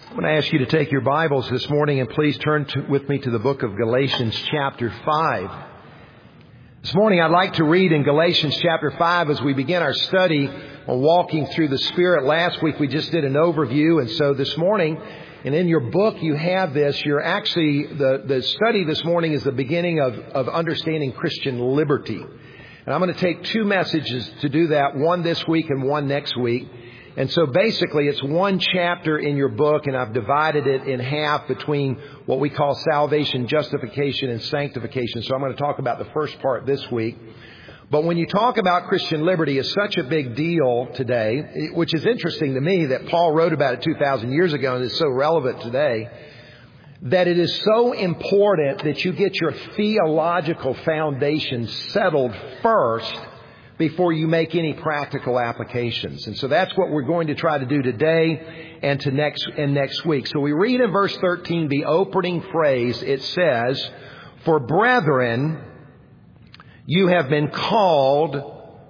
I'm going to ask you to take your Bibles this morning and please turn with me to the book of Galatians chapter 5. This morning I'd like to read in Galatians chapter 5 as we begin our study on walking through the Spirit. Last week we just did an overview, and so this morning, and in your book you have this, you're actually, the study this morning is the beginning of understanding Christian liberty. And I'm going to take two messages to do that, one this week and one next week. And so basically it's one chapter in your book, and I've divided it in half between what we call salvation, justification, and sanctification. So I'm going to talk about the first part this week. But when you talk about Christian liberty, it's such a big deal today, which is interesting to me that Paul wrote about it 2,000 years ago and is so relevant today, that it is so important that you get your theological foundation settled first before you make any practical applications. And so that's what we're going to try to do today and next week. So we read in verse 13, the opening phrase. It says, "For brethren, you have been called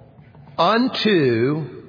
unto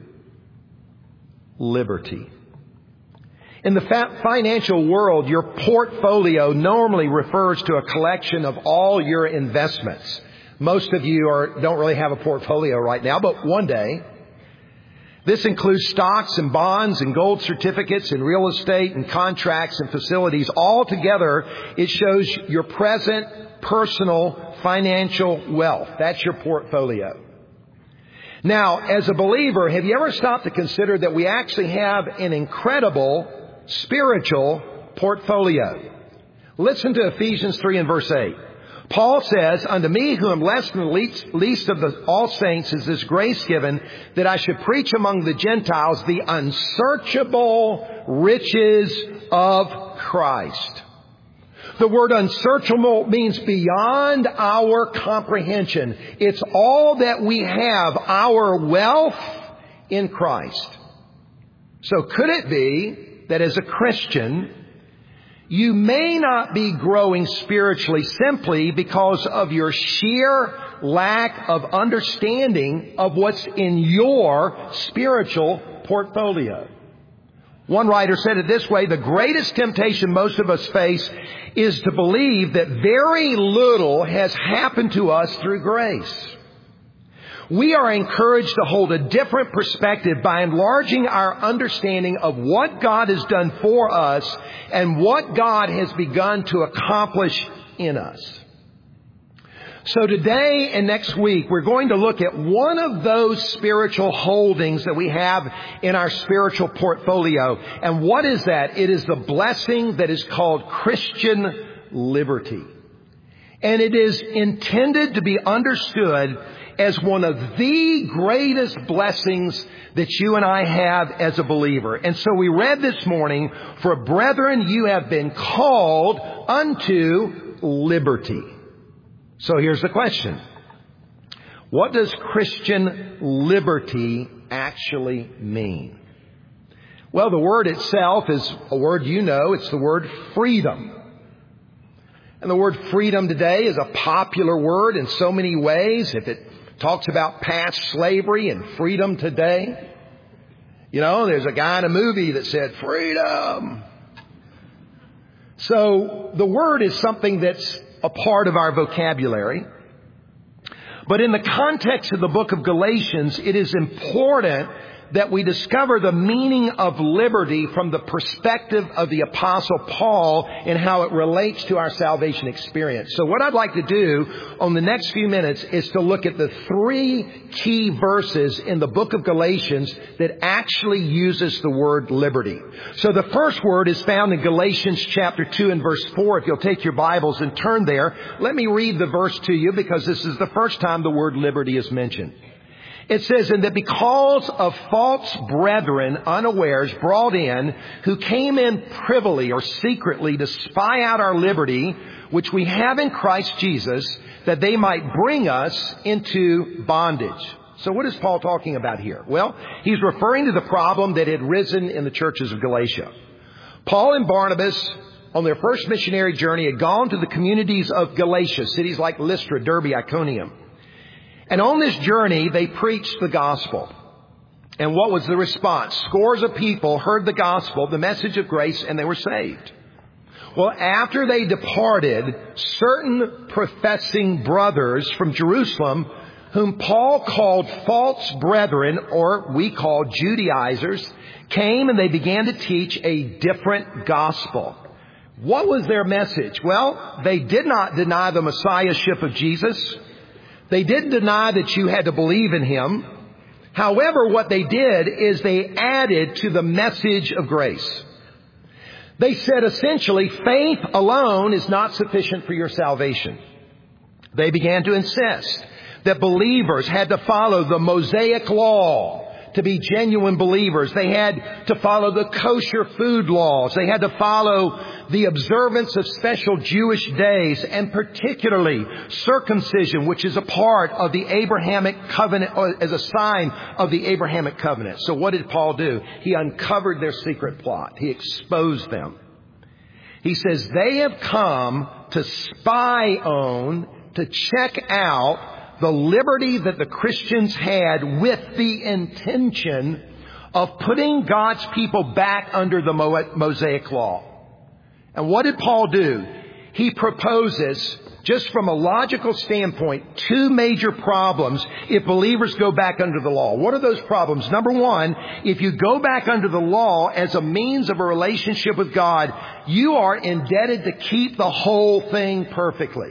liberty." In the financial world, your portfolio normally refers to a collection of all your investments. Most of you don't really have a portfolio right now, but one day. This includes stocks and bonds and gold certificates and real estate and contracts and facilities. All together, it shows your present personal financial wealth. That's your portfolio. Now, as a believer, have you ever stopped to consider that we actually have an incredible spiritual portfolio? Listen to Ephesians 3 and verse 8. Paul says, "Unto me, who am less than the least of all saints, is this grace given, that I should preach among the Gentiles the unsearchable riches of Christ." The word unsearchable means beyond our comprehension. It's all that we have, our wealth in Christ. So could it be that as a Christian, you may not be growing spiritually simply because of your sheer lack of understanding of what's in your spiritual portfolio? One writer said it this way: the greatest temptation most of us face is to believe that very little has happened to us through grace. We are encouraged to hold a different perspective by enlarging our understanding of what God has done for us and what God has begun to accomplish in us. So today and next week, we're going to look at one of those spiritual holdings that we have in our spiritual portfolio. And what is that? It is the blessing that is called Christian liberty. And it is intended to be understood as one of the greatest blessings that you and I have as a believer. And so we read this morning, "For brethren, you have been called unto liberty." So here's the question. What does Christian liberty actually mean? Well, the word itself is a word you know. It's the word freedom. And the word freedom today is a popular word in so many ways. If it talks about past slavery and freedom today. You know, there's a guy in a movie that said, "Freedom." So the word is something that's a part of our vocabulary. But in the context of the book of Galatians, it is important that we discover the meaning of liberty from the perspective of the Apostle Paul and how it relates to our salvation experience. So what I'd like to do on the next few minutes is to look at the three key verses in the book of Galatians that actually uses the word liberty. So the first word is found in Galatians chapter 2 and verse 4. If you'll take your Bibles and turn there, let me read the verse to you because this is the first time the word liberty is mentioned. It says, "And that because of false brethren unawares brought in, who came in privily or secretly to spy out our liberty, which we have in Christ Jesus, that they might bring us into bondage." So what is Paul talking about here? Well, he's referring to the problem that had risen in the churches of Galatia. Paul and Barnabas, on their first missionary journey, had gone to the communities of Galatia, cities like Lystra, Derbe, Iconium. And on this journey, they preached the gospel. And what was the response? Scores of people heard the gospel, the message of grace, and they were saved. Well, after they departed, certain professing brothers from Jerusalem, whom Paul called false brethren, or we call Judaizers, came and they began to teach a different gospel. What was their message? Well, they did not deny the messiahship of Jesus. They didn't deny that you had to believe in Him. However, what they did is they added to the message of grace. They said essentially, faith alone is not sufficient for your salvation. They began to insist that believers had to follow the Mosaic law to be genuine believers. They had to follow the kosher food laws. They had to follow the observance of special Jewish days, and particularly circumcision, which is a part of the Abrahamic covenant, or as a sign of the Abrahamic covenant. So what did Paul do? He uncovered their secret plot. He exposed them. He says they have come to spy on, to check out the liberty that the Christians had with the intention of putting God's people back under the Mosaic law. And what did Paul do? He proposes, just from a logical standpoint, two major problems if believers go back under the law. What are those problems? Number one, if you go back under the law as a means of a relationship with God, you are indebted to keep the whole thing perfectly.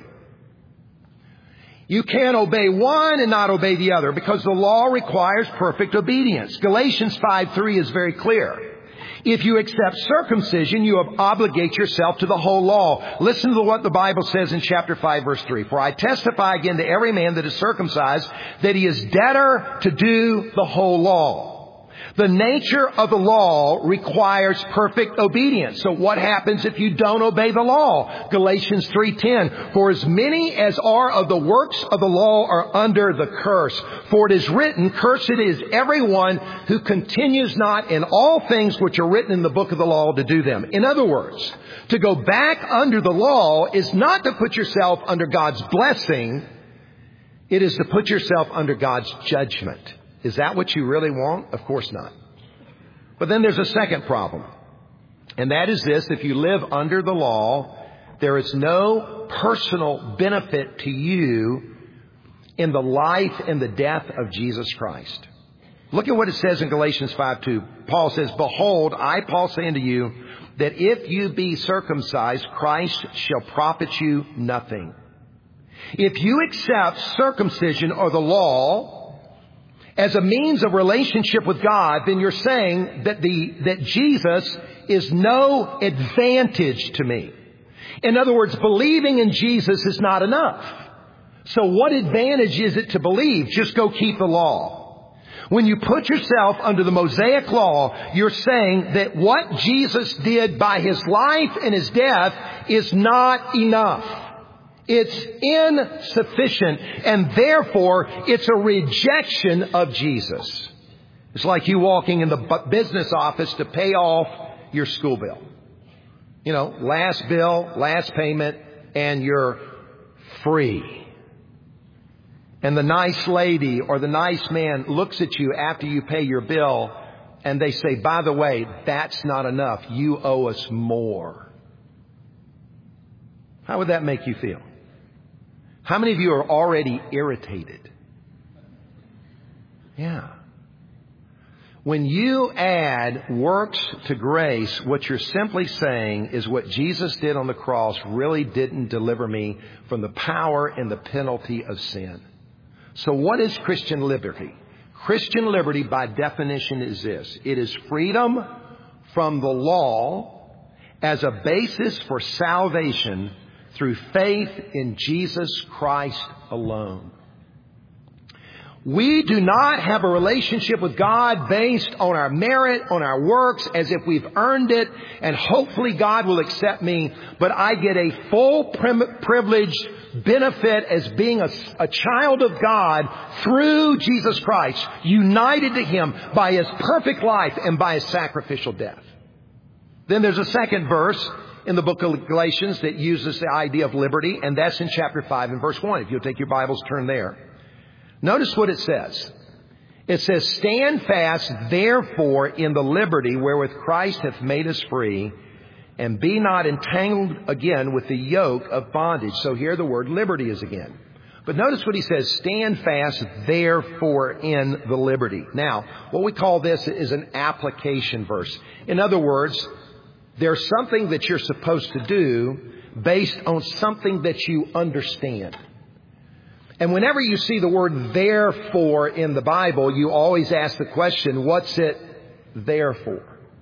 You can't obey one and not obey the other because the law requires perfect obedience. Galatians 5:3 is very clear. If you accept circumcision, you obligate yourself to the whole law. Listen to what the Bible says in chapter 5, verse 3. For I testify again to every man that is circumcised that he is debtor to do the whole law. The nature of the law requires perfect obedience. So what happens if you don't obey the law? Galatians 3:10. For as many as are of the works of the law are under the curse. For it is written, cursed is everyone who continues not in all things which are written in the book of the law to do them. In other words, to go back under the law is not to put yourself under God's blessing. It is to put yourself under God's judgment. Is that what you really want? Of course not. But then there's a second problem. And that is this: if you live under the law, there is no personal benefit to you in the life and the death of Jesus Christ. Look at what it says in Galatians 5:2. Paul says, behold, I, Paul, say unto you, that if you be circumcised, Christ shall profit you nothing. If you accept circumcision or the law as a means of relationship with God, then you're saying that Jesus is no advantage to me. In other words, believing in Jesus is not enough. So what advantage is it to believe? Just go keep the law. When you put yourself under the Mosaic law, you're saying that what Jesus did by His life and His death is not enough. It's insufficient, and therefore it's a rejection of Jesus. It's like you walking in the business office to pay off your school bill. You know, last bill, last payment, and you're free. And the nice lady or the nice man looks at you after you pay your bill, and they say, by the way, that's not enough. You owe us more. How would that make you feel? How many of you are already irritated? Yeah. When you add works to grace, what you're simply saying is what Jesus did on the cross really didn't deliver me from the power and the penalty of sin. So what is Christian liberty? Christian liberty, by definition, is this. It is freedom from the law as a basis for salvation through faith in Jesus Christ alone. We do not have a relationship with God based on our merit, on our works, as if we've earned it, and hopefully God will accept me. But I get a full privileged benefit as being a child of God through Jesus Christ, united to Him by His perfect life and by His sacrificial death. Then there's a second verse in the book of Galatians that uses the idea of liberty, and that's in chapter 5 and verse 1. If you'll take your Bibles, turn there. Notice what it says. It says, stand fast, therefore, in the liberty wherewith Christ hath made us free, and be not entangled again with the yoke of bondage. So here the word liberty is again. But notice what he says, stand fast, therefore, in the liberty. Now, what we call this is an application verse. In other words, there's something that you're supposed to do based on something that you understand. And whenever you see the word therefore in the Bible, you always ask the question, what's it there for?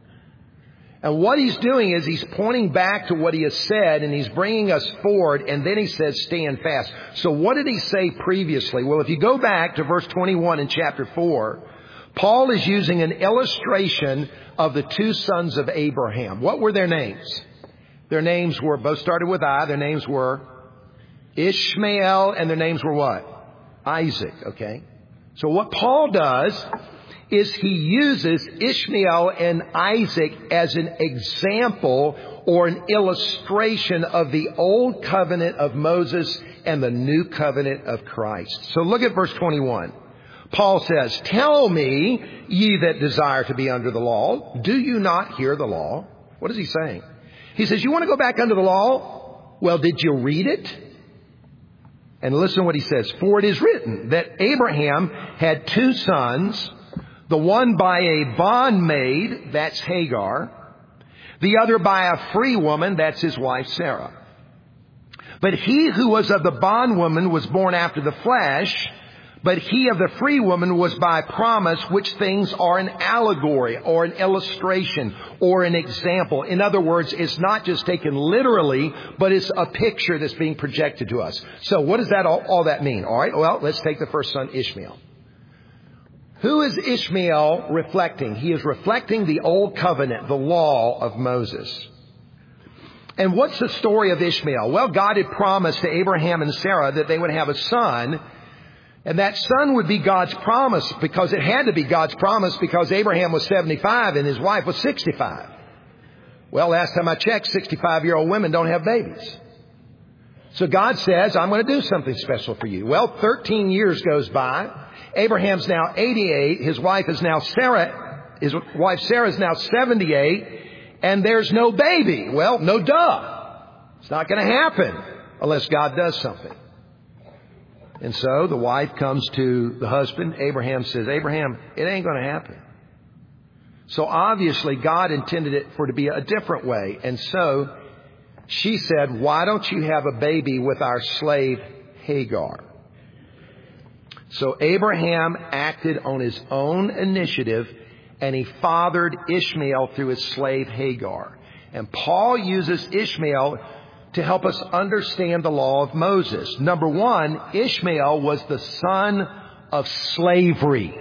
And what he's doing is he's pointing back to what he has said, and he's bringing us forward, and then he says, stand fast. So what did he say previously? Well, if you go back to verse 21 in chapter 4, Paul is using an illustration of the two sons of Abraham. What were their names? Their names were, both started with I, their names were Ishmael, and their names were what? Isaac, okay? So what Paul does is he uses Ishmael and Isaac as an example or an illustration of the old covenant of Moses and the new covenant of Christ. So look at verse 21. Paul says, tell me, ye that desire to be under the law, do you not hear the law? What is he saying? He says, you want to go back under the law? Well, did you read it? And listen to what he says. For it is written that Abraham had two sons, the one by a bondmaid, that's Hagar, the other by a free woman, that's his wife Sarah. But he who was of the bondwoman was born after the flesh, but he of the free woman was by promise, which things are an allegory or an illustration or an example. In other words, it's not just taken literally, but it's a picture that's being projected to us. So what does that all that mean? All right, well, let's take the first son, Ishmael. Who is Ishmael reflecting? He is reflecting the old covenant, the law of Moses. And what's the story of Ishmael? Well, God had promised to Abraham and Sarah that they would have a son. And that son would be God's promise, because it had to be God's promise, because Abraham was 75 and his wife was 65. Well, last time I checked, 65-year-old women don't have babies. So God says, I'm going to do something special for you. Well, 13 years goes by. Abraham's now 88. His wife Sarah is now 78. And there's no baby. Well, no duh. It's not going to happen unless God does something. And so the wife comes to the husband. Abraham says, Abraham, it ain't going to happen. So obviously God intended it for it to be a different way. And so she said, why don't you have a baby with our slave Hagar? So Abraham acted on his own initiative, and he fathered Ishmael through his slave Hagar. And Paul uses Ishmael to help us understand the law of Moses. Number one, Ishmael was the son of slavery.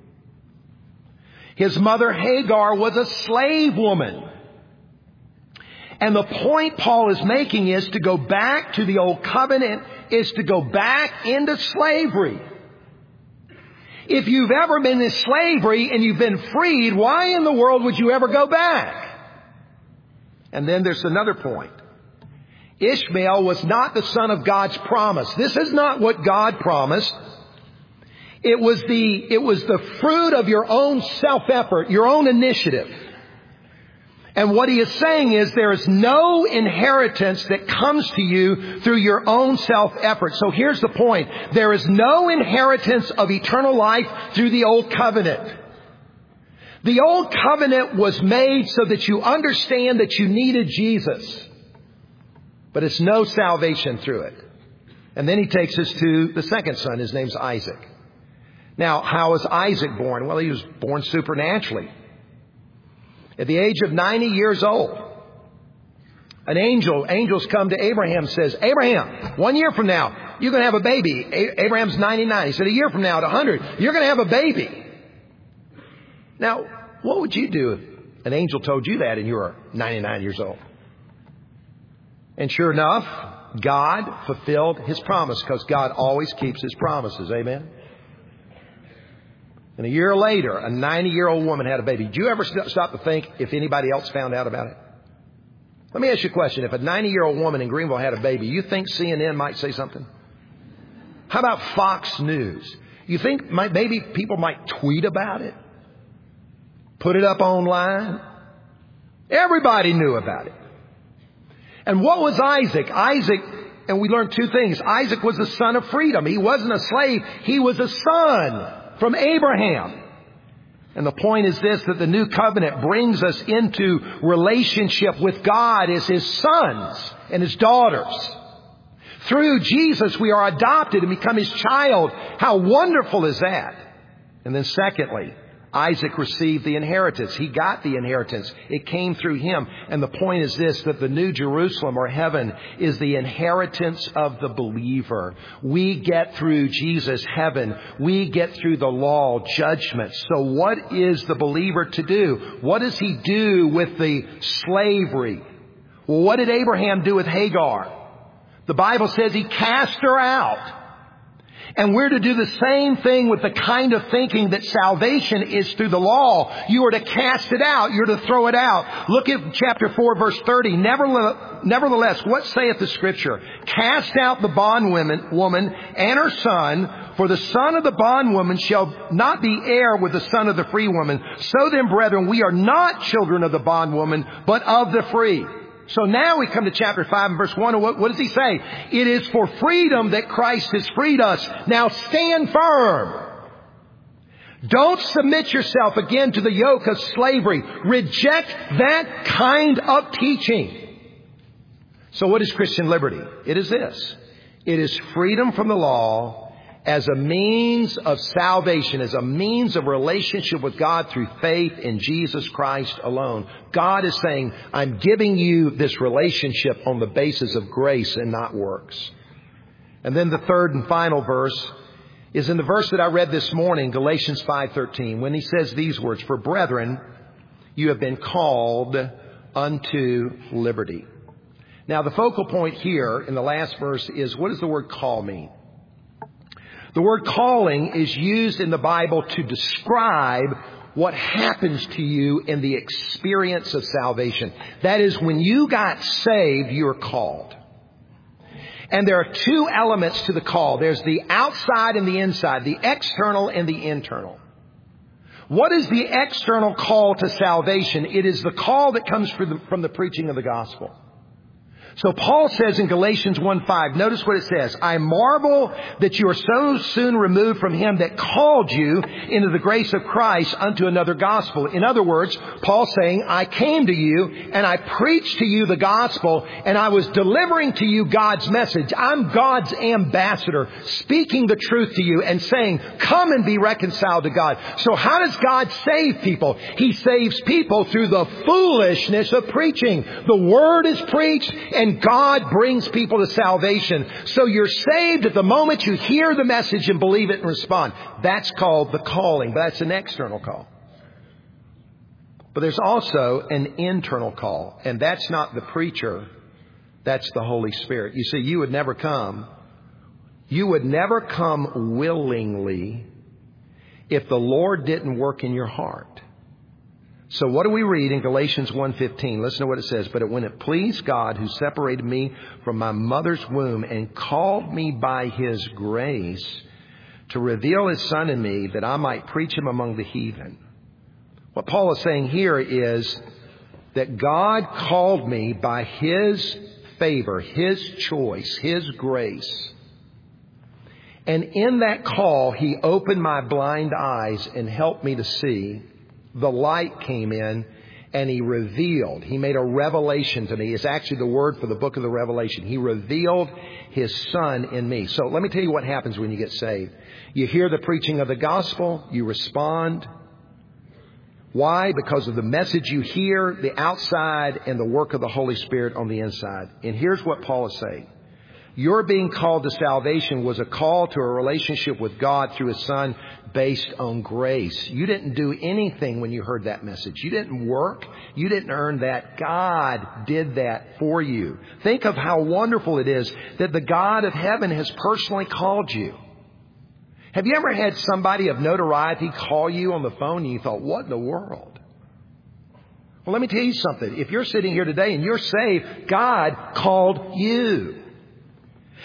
His mother Hagar was a slave woman. And the point Paul is making is to go back to the old covenant is to go back into slavery. If you've ever been in slavery and you've been freed, why in the world would you ever go back? And then there's another point. Ishmael was not the son of God's promise. This is not what God promised. It was the fruit of your own self-effort, your own initiative. And what he is saying is there is no inheritance that comes to you through your own self-effort. So here's the point. There is no inheritance of eternal life through the old covenant. The old covenant was made so that you understand that you needed Jesus. But it's no salvation through it. And then he takes us to the second son. His name's Isaac. Now, how was Isaac born? Well, he was born supernaturally. At the age of 90 years old, angels come to Abraham and says, Abraham, 1 year from now, you're going to have a baby. Abraham's 99. He said, a year from now at 100, you're going to have a baby. Now, what would you do if an angel told you that and you were 99 years old? And sure enough, God fulfilled His promise, because God always keeps His promises. Amen? And a year later, a 90-year-old woman had a baby. Did you ever stop to think if anybody else found out about it? Let me ask you a question. If a 90-year-old woman in Greenville had a baby, you think CNN might say something? How about Fox News? You think maybe people might tweet about it? Put it up online? Everybody knew about it. And what was Isaac? Isaac, and we learned two things. Isaac was the son of freedom. He wasn't a slave. He was a son from Abraham. And the point is this, that the new covenant brings us into relationship with God as His sons and His daughters. Through Jesus, we are adopted and become His child. How wonderful is that? And then secondly, Isaac received the inheritance. He got the inheritance. It came through him. And the point is this, that the New Jerusalem or heaven is the inheritance of the believer. We get through Jesus heaven. We get through the law, judgment. So what is the believer to do? What does he do with the slavery? Well, what did Abraham do with Hagar? The Bible says he cast her out. And we're to do the same thing with the kind of thinking that salvation is through the law. You are to cast it out. You're to throw it out. Look at chapter 4, verse 30. Nevertheless, what saith the Scripture? Cast out the bondwoman and her son, for the son of the bondwoman shall not be heir with the son of the free woman. So then, brethren, we are not children of the bondwoman, but of the free. So now we come to chapter 5 and verse 1. What does he say? It is for freedom that Christ has freed us. Now stand firm. Don't submit yourself again to the yoke of slavery. Reject that kind of teaching. So what is Christian liberty? It is this. It is freedom from the law as a means of salvation, as a means of relationship with God through faith in Jesus Christ alone. God is saying, I'm giving you this relationship on the basis of grace and not works. And then the third and final verse is in the verse that I read this morning, Galatians 5:13, when he says these words, for brethren, you have been called unto liberty. Now the focal point here in the last verse is, what does the word call mean? The word calling is used in the Bible to describe what happens to you in the experience of salvation. That is, when you got saved, you were called. And there are two elements to the call. There's the outside and the inside, the external and the internal. What is the external call to salvation? It is the call that comes from the preaching of the gospel. So Paul says in Galatians 1:5, notice what it says. I marvel that you are so soon removed from him that called you into the grace of Christ unto another gospel. In other words, Paul's saying, I came to you and I preached to you the gospel and I was delivering to you God's message. I'm God's ambassador, speaking the truth to you and saying, come and be reconciled to God. So how does God save people? He saves people through the foolishness of preaching. The word is preached and God brings people to salvation. So you're saved at the moment you hear the message and believe it and respond. That's called the calling. But that's an external call. But there's also an internal call. And that's not the preacher. That's the Holy Spirit. You see, you would never come willingly if the Lord didn't work in your heart. So what do we read in Galatians 1:15? Listen to what it says. But when it pleased God who separated me from my mother's womb and called me by His grace to reveal His Son in me that I might preach Him among the heathen. What Paul is saying here is that God called me by His favor, His choice, His grace. And in that call, He opened my blind eyes and helped me to see. The light came in and He revealed. He made a revelation to me. It's actually the word for the book of the Revelation. He revealed His Son in me. So let me tell you what happens when you get saved. You hear the preaching of the gospel. You respond. Why? Because of the message you hear, the outside, and the work of the Holy Spirit on the inside. And here's what Paul is saying. Your being called to salvation was a call to a relationship with God through His Son based on grace. You didn't do anything when you heard that message. You didn't work. You didn't earn that. God did that for you. Think of how wonderful it is that the God of heaven has personally called you. Have you ever had somebody of notoriety call you on the phone and you thought, what in the world? Well, let me tell you something. If you're sitting here today and you're saved, God called you.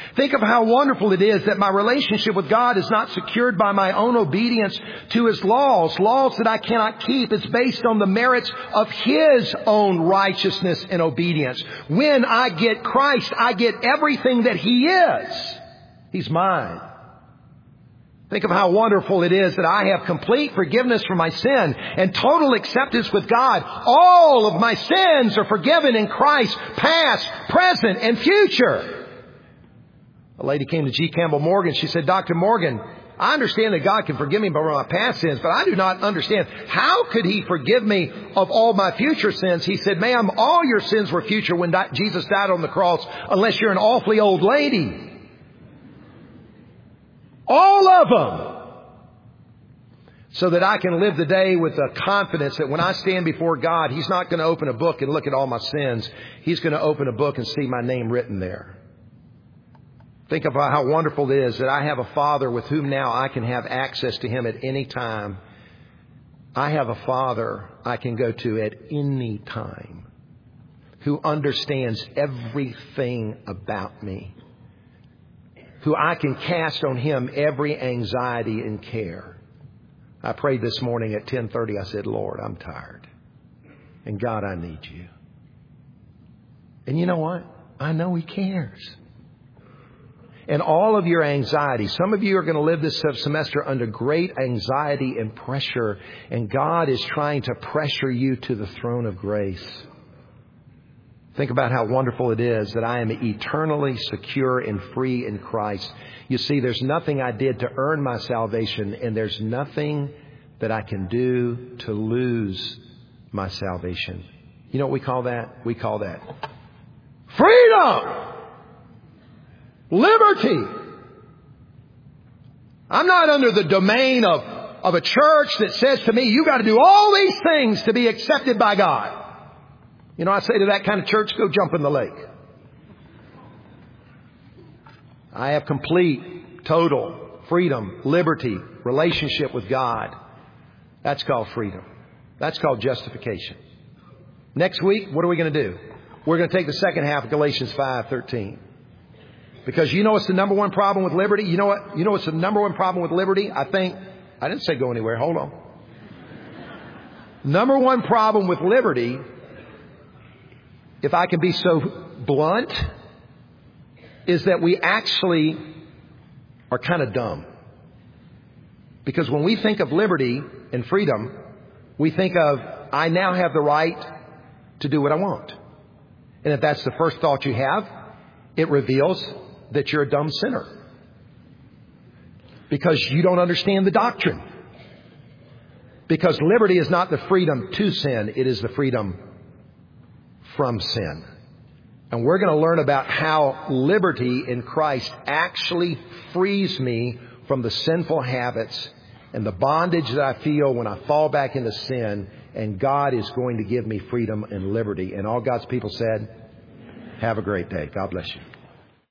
Think of how wonderful it is that my relationship with God is not secured by my own obedience to His laws that I cannot keep. It's based on the merits of His own righteousness and obedience. When I get Christ, I get everything that He is. He's mine. Think of how wonderful it is that I have complete forgiveness for my sin and total acceptance with God. All of my sins are forgiven in Christ, past, present, and future. A lady came to G. Campbell Morgan. She said, Dr. Morgan, I understand that God can forgive me for my past sins, but I do not understand. How could He forgive me of all my future sins? He said, ma'am, all your sins were future when Jesus died on the cross, unless you're an awfully old lady. All of them. So that I can live the day with the confidence that when I stand before God, He's not going to open a book and look at all my sins. He's going to open a book and see my name written there. Think about how wonderful it is that I have a Father with whom now I can have access to Him at any time. I have a Father I can go to at any time who understands everything about me, who I can cast on Him every anxiety and care. I prayed this morning at 10:30. I said, Lord, I'm tired. And God, I need You. And you know what? I know He cares. And all of your anxiety, some of you are going to live this semester under great anxiety and pressure. And God is trying to pressure you to the throne of grace. Think about how wonderful it is that I am eternally secure and free in Christ. You see, there's nothing I did to earn my salvation, and there's nothing that I can do to lose my salvation. You know what we call that? We call that freedom! Liberty! I'm not under the domain of a church that says to me, you got to do all these things to be accepted by God. You know, I say to that kind of church, go jump in the lake. I have complete, total freedom, liberty, relationship with God. That's called freedom. That's called justification. Next week, what are we going to do? We're going to take the second half of Galatians 5:13. Because you know what's the number one problem with liberty? You know what? You know what's the number one problem with liberty? I didn't say go anywhere. Hold on. Number one problem with liberty, if I can be so blunt, is that we actually are kind of dumb. Because when we think of liberty and freedom, we think of, I now have the right to do what I want. And if that's the first thought you have, it reveals that you're a dumb sinner. Because you don't understand the doctrine. Because liberty is not the freedom to sin, it is the freedom from sin. And we're going to learn about how liberty in Christ actually frees me from the sinful habits and the bondage that I feel when I fall back into sin. And God is going to give me freedom and liberty. And all God's people said, have a great day. God bless you.